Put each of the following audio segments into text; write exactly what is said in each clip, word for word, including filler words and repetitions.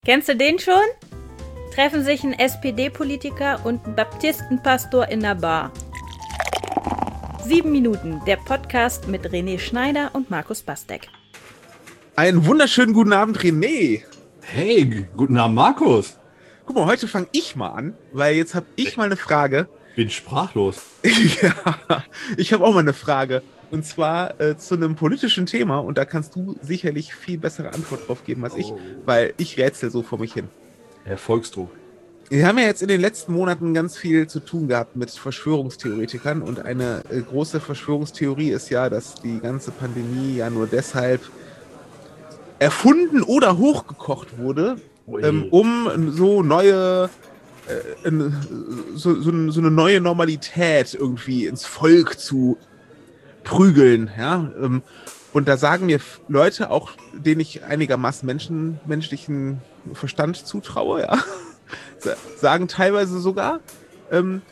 Kennst du den schon? Treffen sich ein S P D-Politiker und ein Baptistenpastor in der Bar. Sieben Minuten, der Podcast mit René Schneider und Markus Bastek. Einen wunderschönen guten Abend, René. Hey, guten Abend, Markus. Guck mal, heute fange ich mal an, weil jetzt habe ich mal eine Frage. Bin sprachlos. Ja, ich habe auch mal eine Frage. Und zwar äh, zu einem politischen Thema. Und da kannst du sicherlich viel bessere Antwort drauf geben als oh. ich, weil ich rätsel so vor mich hin. Erfolgsdruck. Wir haben ja jetzt in den letzten Monaten ganz viel zu tun gehabt mit Verschwörungstheoretikern. Und eine äh, große Verschwörungstheorie ist ja, dass die ganze Pandemie ja nur deshalb erfunden oder hochgekocht wurde, ähm, um so neue... Äh, so, so, so eine neue Normalität irgendwie ins Volk zu prügeln, ja, und da sagen mir Leute, auch denen ich einigermaßen Menschen, menschlichen Verstand zutraue, ja, sagen teilweise sogar, ähm,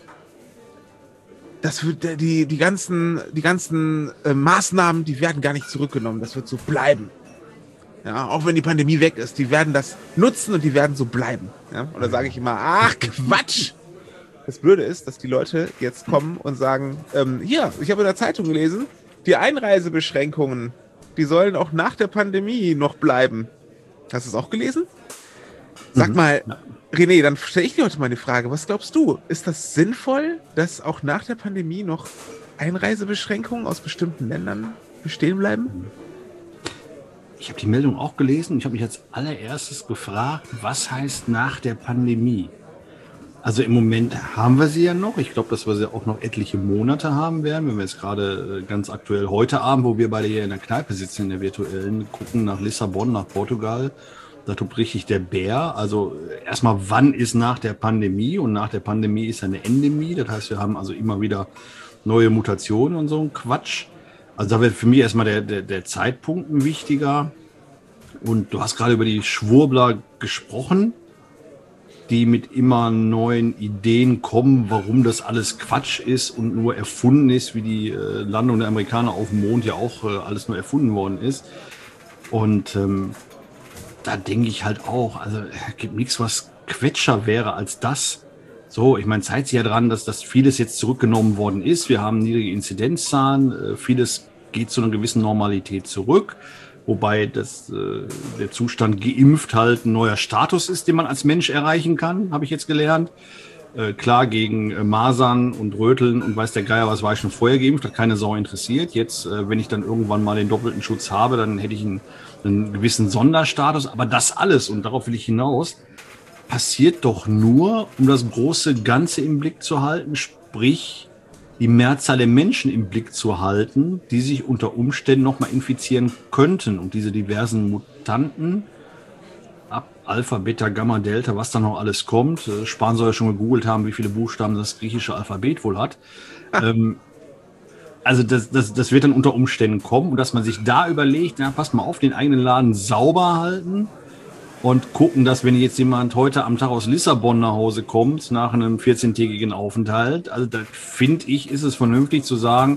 das wird die, die ganzen, die ganzen äh, Maßnahmen, die werden gar nicht zurückgenommen, das wird so bleiben. Ja, auch wenn die Pandemie weg ist, die werden das nutzen und die werden so bleiben. Ja? Und da sage ich immer, ach Quatsch! Das Blöde ist, dass die Leute jetzt kommen und sagen, ähm, hier, ich habe in der Zeitung gelesen, die Einreisebeschränkungen, die sollen auch nach der Pandemie noch bleiben. Hast du es auch gelesen? Sag mal, René, dann stelle ich dir heute mal eine Frage. Was glaubst du, ist das sinnvoll, dass auch nach der Pandemie noch Einreisebeschränkungen aus bestimmten Ländern bestehen bleiben? Ich habe die Meldung auch gelesen. Ich habe mich als allererstes gefragt, was heißt nach der Pandemie? Also im Moment haben wir sie ja noch. Ich glaube, dass wir sie auch noch etliche Monate haben werden. Wenn wir jetzt gerade ganz aktuell heute Abend, wo wir beide hier in der Kneipe sitzen, in der virtuellen, gucken nach Lissabon, nach Portugal, da tobt richtig der Bär. Also erstmal, wann ist nach der Pandemie? Und nach der Pandemie ist eine Endemie. Das heißt, wir haben also immer wieder neue Mutationen und so ein Quatsch. Also da wird für mich erstmal der, der, der Zeitpunkt ein wichtiger. Und du hast gerade über die Schwurbler gesprochen, die mit immer neuen Ideen kommen, warum das alles Quatsch ist und nur erfunden ist, wie die äh, Landung der Amerikaner auf dem Mond ja auch äh, alles nur erfunden worden ist. Und ähm, da denke ich halt auch, also es gibt nichts, was quetscher wäre als das. So, ich meine, zeigt sich ja dran, dass das vieles jetzt zurückgenommen worden ist. Wir haben niedrige Inzidenzzahlen, äh, vieles geht zu einer gewissen Normalität zurück. Wobei das, äh, der Zustand geimpft halt ein neuer Status ist, den man als Mensch erreichen kann, habe ich jetzt gelernt. Äh, klar, gegen äh, Masern und Röteln und weiß der Geier was, war ich schon vorher geimpft, hat keine Sau interessiert. Jetzt, äh, wenn ich dann irgendwann mal den doppelten Schutz habe, dann hätte ich einen, einen gewissen Sonderstatus. Aber das alles, und darauf will ich hinaus, passiert doch nur, um das große Ganze im Blick zu halten, sprich die Mehrzahl der Menschen im Blick zu halten, die sich unter Umständen nochmal infizieren könnten. Und diese diversen Mutanten, ab Alpha, Beta, Gamma, Delta, was da noch alles kommt, äh, Spahn soll ja schon gegoogelt haben, wie viele Buchstaben das griechische Alphabet wohl hat. ähm, also das, das, das wird dann unter Umständen kommen. Und dass man sich da überlegt, na, passt mal auf, den eigenen Laden sauber halten und gucken, dass wenn jetzt jemand heute am Tag aus Lissabon nach Hause kommt, nach einem vierzehntägigen Aufenthalt, also da finde ich, ist es vernünftig zu sagen,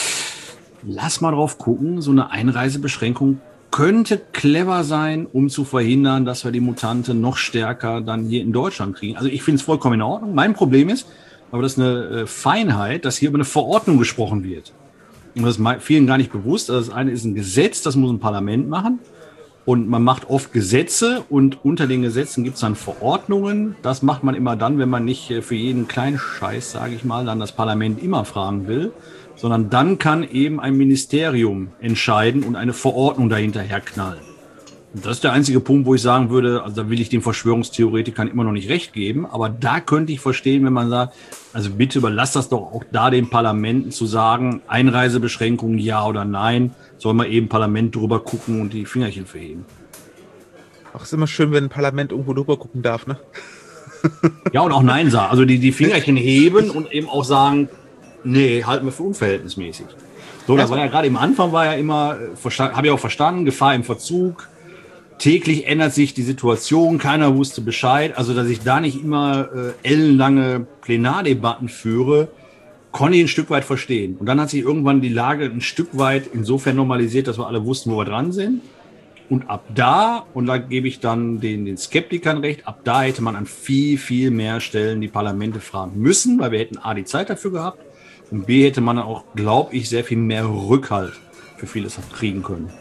lass mal drauf gucken, so eine Einreisebeschränkung könnte clever sein, um zu verhindern, dass wir die Mutante noch stärker dann hier in Deutschland kriegen. Also ich finde es vollkommen in Ordnung. Mein Problem ist, aber das ist eine Feinheit, dass hier über eine Verordnung gesprochen wird. Und das ist vielen gar nicht bewusst. Also das eine ist ein Gesetz, das muss ein Parlament machen. Und man macht oft Gesetze und unter den Gesetzen gibt es dann Verordnungen. Das macht man immer dann, wenn man nicht für jeden kleinen Scheiß, sage ich mal, dann das Parlament immer fragen will, sondern dann kann eben ein Ministerium entscheiden und eine Verordnung dahinter herknallen. Und das ist der einzige Punkt, wo ich sagen würde, also da will ich den Verschwörungstheoretikern immer noch nicht recht geben, aber da könnte ich verstehen, wenn man sagt, also bitte überlasst das doch auch da den Parlamenten zu sagen, Einreisebeschränkungen ja oder nein, soll man eben Parlament drüber gucken und die Fingerchen verheben. Ach, ist immer schön, wenn ein Parlament irgendwo drüber gucken darf, ne? Ja, und auch Nein sagen, also die, die Fingerchen heben und eben auch sagen, nee, halten wir für unverhältnismäßig. So, das war ja gerade im Anfang war ja immer, habe ich auch verstanden, Gefahr im Verzug, täglich ändert sich die Situation, keiner wusste Bescheid. Also, dass ich da nicht immer äh, ellenlange Plenardebatten führe, konnte ich ein Stück weit verstehen. Und dann hat sich irgendwann die Lage ein Stück weit insofern normalisiert, dass wir alle wussten, wo wir dran sind. Und ab da, und da gebe ich dann den, den Skeptikern recht, ab da hätte man an viel, viel mehr Stellen die Parlamente fragen müssen, weil wir hätten A, die Zeit dafür gehabt und B, hätte man dann auch, glaube ich, sehr viel mehr Rückhalt für vieles kriegen können.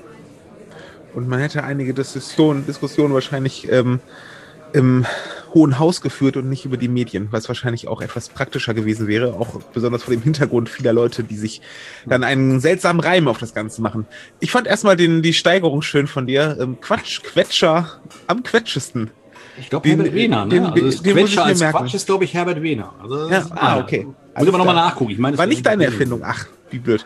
Und man hätte einige Diskussionen, Diskussionen wahrscheinlich ähm, im Hohen Haus geführt und nicht über die Medien, was wahrscheinlich auch etwas praktischer gewesen wäre, auch besonders vor dem Hintergrund vieler Leute, die sich dann einen seltsamen Reim auf das Ganze machen. Ich fand erstmal den, die Steigerung schön von dir. Ähm, Quatsch, Quetscher am quetschesten. Ich glaube Herbert Wehner, ne? Den, also das den Quetscher als merken. Quatsch ist, glaube ich, Herbert Wehner. Also, ja, ah, okay. Muss aber nochmal nachgucken. Ich meine, war nicht deine Erfindung. Ach, wie blöd.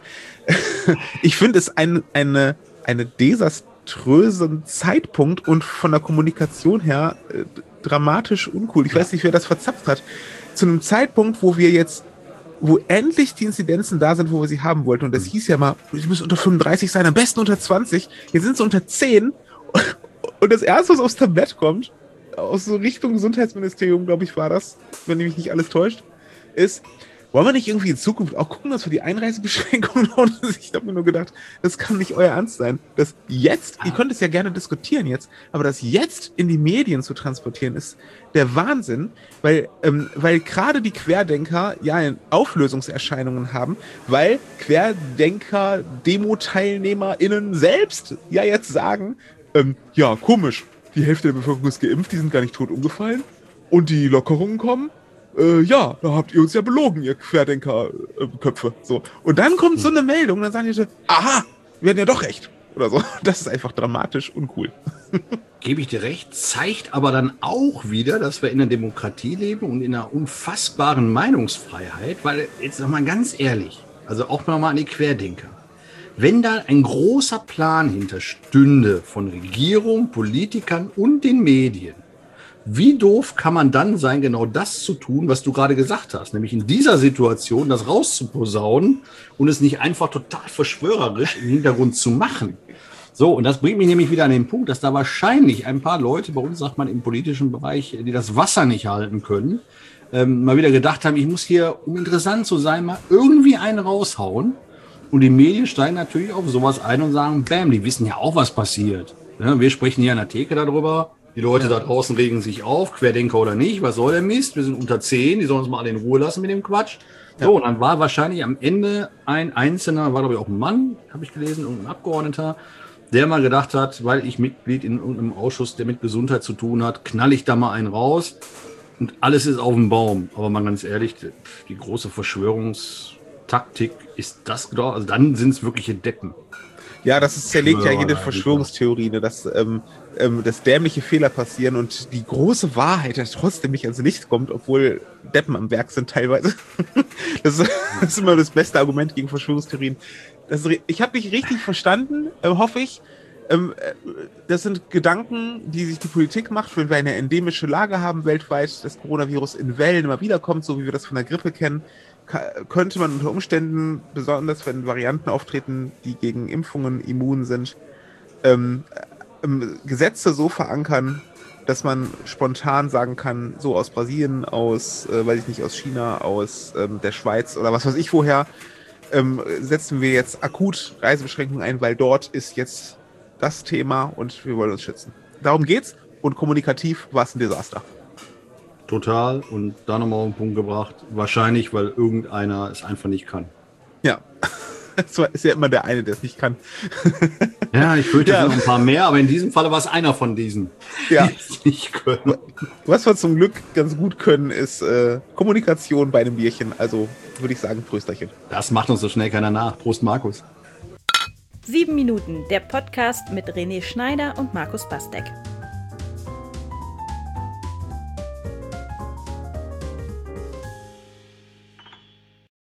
Ich finde es ein, eine, eine desaströsen Zeitpunkt und von der Kommunikation her äh, dramatisch uncool. Ich ja. weiß nicht, wer das verzapft hat. Zu einem Zeitpunkt, wo wir jetzt, wo endlich die Inzidenzen da sind, wo wir sie haben wollten. Und das hieß ja mal, die müssen unter fünfunddreißig sein, am besten unter zwanzig. Jetzt sind sie unter zehn. Und das Erste, was aufs Tablett kommt, aus so Richtung Gesundheitsministerium, glaube ich, war das, wenn mich nicht alles täuscht, ist, wollen wir nicht irgendwie in Zukunft auch gucken, dass wir die Einreisebeschränkungen und ich habe mir nur gedacht, das kann nicht euer Ernst sein. Das jetzt, ihr könnt es ja gerne diskutieren jetzt, aber das jetzt in die Medien zu transportieren, ist der Wahnsinn, weil, ähm, weil gerade die Querdenker ja Auflösungserscheinungen haben, weil Querdenker, Demo-TeilnehmerInnen selbst ja jetzt sagen, ähm, ja, komisch, die Hälfte der Bevölkerung ist geimpft, die sind gar nicht tot umgefallen und die Lockerungen kommen. Äh, ja, da habt ihr uns ja belogen, ihr Querdenker-Köpfe. Äh, so. Und dann kommt so eine Meldung, dann sagen die so, aha, wir hatten ja doch recht. Oder so. Das ist einfach dramatisch uncool. Gebe ich dir recht, zeigt aber dann auch wieder, dass wir in einer Demokratie leben und in einer unfassbaren Meinungsfreiheit, weil, jetzt nochmal ganz ehrlich, also auch nochmal an die Querdenker. Wenn da ein großer Plan hinterstünde von Regierung, Politikern und den Medien, wie doof kann man dann sein, genau das zu tun, was du gerade gesagt hast, nämlich in dieser Situation das rauszuposaunen und es nicht einfach total verschwörerisch im Hintergrund zu machen. So, und das bringt mich nämlich wieder an den Punkt, dass da wahrscheinlich ein paar Leute, bei uns sagt man im politischen Bereich, die das Wasser nicht halten können, ähm, mal wieder gedacht haben, ich muss hier, um interessant zu sein, mal irgendwie einen raushauen. Und die Medien steigen natürlich auf sowas ein und sagen, bam, die wissen ja auch, was passiert. Ja, wir sprechen hier an der Theke darüber. Die Leute da draußen regen sich auf, Querdenker oder nicht, was soll der Mist? Wir sind unter zehn, die sollen uns mal alle in Ruhe lassen mit dem Quatsch. Ja. So, und dann war wahrscheinlich am Ende ein Einzelner, war glaube ich auch ein Mann, habe ich gelesen, und ein Abgeordneter, der mal gedacht hat, weil ich Mitglied in irgendeinem Ausschuss, der mit Gesundheit zu tun hat, knall ich da mal einen raus und alles ist auf dem Baum. Aber mal ganz ehrlich, die große Verschwörungstaktik ist das, also dann sind es wirkliche Deppen. Ja, das ist, zerlegt ja jede Verschwörungstheorie, ne, dass, ähm, ähm, dass dämliche Fehler passieren und die große Wahrheit ja trotzdem nicht ans Licht kommt, obwohl Deppen am Werk sind teilweise. Das ist, das ist immer das beste Argument gegen Verschwörungstheorien. Das, ich habe dich richtig verstanden, äh, hoffe ich. Ähm, äh, das sind Gedanken, die sich die Politik macht, wenn wir eine endemische Lage haben weltweit, das Coronavirus in Wellen immer wieder kommt, so wie wir das von der Grippe kennen. Könnte man unter Umständen, besonders wenn Varianten auftreten, die gegen Impfungen immun sind, ähm, ähm, Gesetze so verankern, dass man spontan sagen kann, so aus Brasilien, aus, äh, weiß ich nicht, aus China, aus ähm, der Schweiz oder was weiß ich woher, ähm, setzen wir jetzt akut Reisebeschränkungen ein, weil dort ist jetzt das Thema und wir wollen uns schützen. Darum geht's und kommunikativ war es ein Desaster. Total. Und da nochmal auf den Punkt gebracht. Wahrscheinlich, weil irgendeiner es einfach nicht kann. Ja. Es ist ja immer der eine, der es nicht kann. Ja, ich fürchte, ja. noch ein paar mehr, aber in diesem Falle war es einer von diesen, ja. die es nicht können. Was wir zum Glück ganz gut können, ist äh, Kommunikation bei einem Bierchen. Also würde ich sagen, Prösterchen. Das macht uns so schnell keiner nach. Prost, Markus. Sieben Minuten, der Podcast mit René Schneider und Markus Bastek.